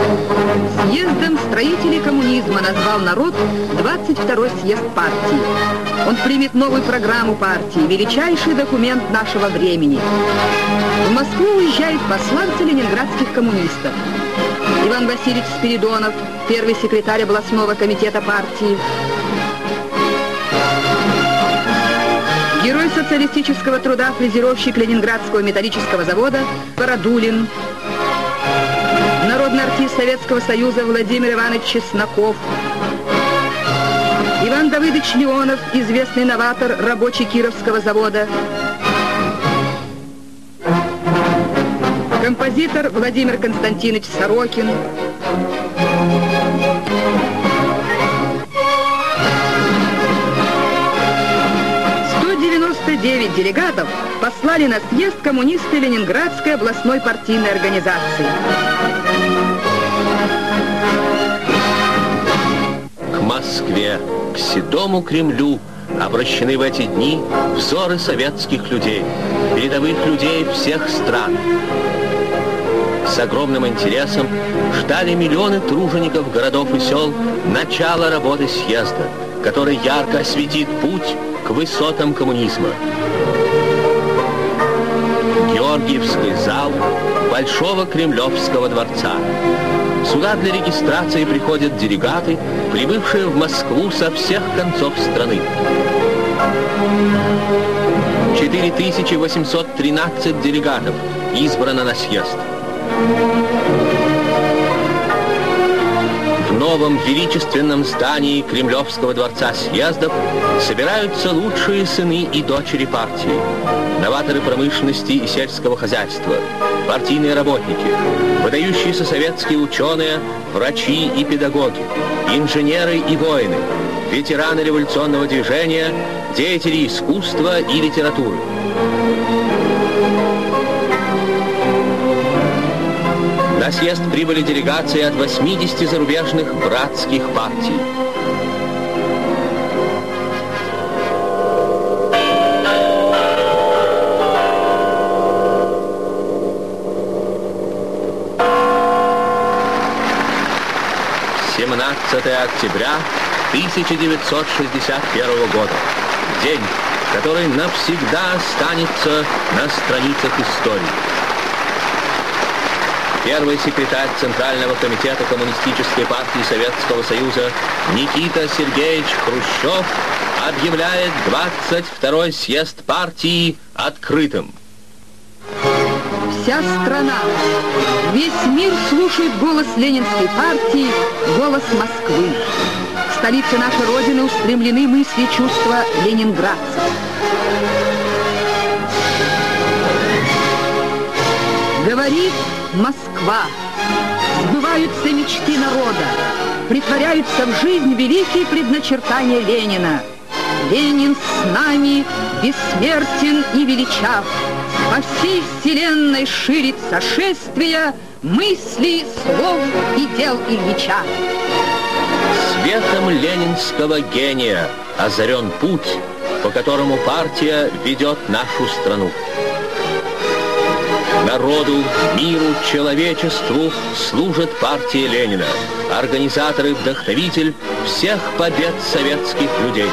Съездом строителей коммунизма назвал народ 22-й съезд партии. Он примет новую программу партии, величайший документ нашего времени. В Москву уезжают посланцы ленинградских коммунистов. Иван Васильевич Спиридонов, первый секретарь областного комитета партии. Герой социалистического труда, фрезеровщик Ленинградского металлического завода Бородулин. Народный артист Советского Союза Владимир Иванович Чесноков. Иван Давыдович Леонов, известный новатор, рабочий Кировского завода. Композитор Владимир Константинович Сорокин. Делегатов послали на съезд коммунисты Ленинградской областной партийной организации. К Москве, к седому Кремлю обращены в эти дни взоры советских людей, передовых людей всех стран. С огромным интересом ждали миллионы тружеников городов и сел начала работы съезда, который ярко осветит путь к высотам коммунизма. Георгиевский зал Большого Кремлевского дворца. Сюда для регистрации приходят делегаты, прибывшие в Москву со всех концов страны. 4813 делегатов избрано на съезд. В новом величественном здании Кремлевского дворца съездов собираются лучшие сыны и дочери партии, новаторы промышленности и сельского хозяйства, партийные работники, выдающиеся советские ученые, врачи и педагоги, инженеры и воины, ветераны революционного движения, деятели искусства и литературы. На съезд прибыли делегации от 80 зарубежных братских партий. Октября 1961 года. День, который навсегда останется на страницах истории. Первый секретарь Центрального комитета Коммунистической партии Советского Союза Никита Сергеевич Хрущев объявляет 22-й съезд партии открытым. Вся страна, весь мир слушает голос Ленинской партии, голос Москвы. К столице нашей Родины устремлены мысли и чувства ленинградцев. Говорит Москва, сбываются мечты народа, притворяются в жизнь великие предначертания Ленина. Ленин с нами бессмертен и величав. По всей вселенной ширится шествие мыслей, слов и дел Ильича. Светом ленинского гения озарен путь, по которому партия ведет нашу страну. Народу, миру, человечеству служит партия Ленина, организатор и вдохновитель всех побед советских людей.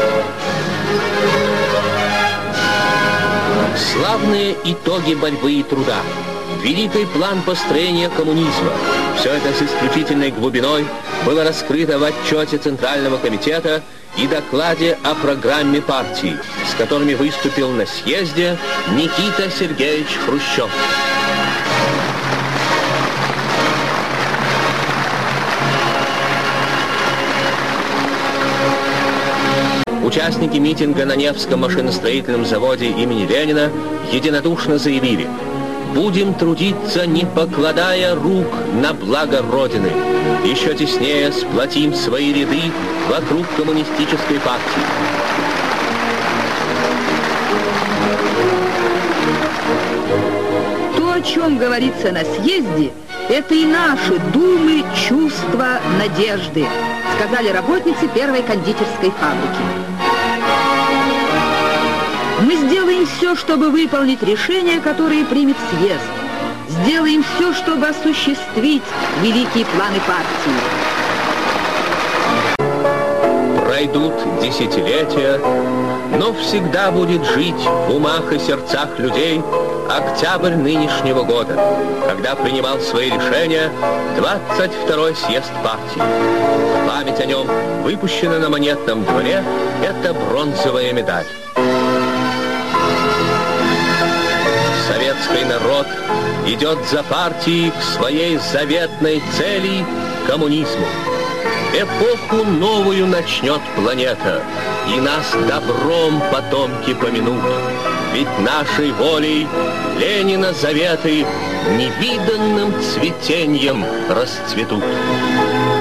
Славные итоги борьбы и труда, великий план построения коммунизма – все это с исключительной глубиной было раскрыто в отчете Центрального комитета и докладе о программе партии, с которыми выступил на съезде Никита Сергеевич Хрущев. Участники митинга на Невском машиностроительном заводе имени Ленина единодушно заявили: «Будем трудиться, не покладая рук на благо Родины. Еще теснее сплотим свои ряды вокруг коммунистической партии». То, о чем говорится на съезде, это и наши думы, чувства, надежды, сказали работницы первой кондитерской фабрики. Мы сделаем все, чтобы выполнить решения, которые примет съезд. Сделаем все, чтобы осуществить великие планы партии. Пройдут десятилетия, но всегда будет жить в умах и сердцах людей октябрь нынешнего года, когда принимал свои решения 22-й съезд партии. Память о нем выпущена на монетном дворе эта бронзовая медаль. Советский народ идет за партией к своей заветной цели — коммунизму. Эпоху новую начнет планета, и нас добром потомки помянут. Ведь нашей волей Ленина заветы невиданным цветеньем расцветут.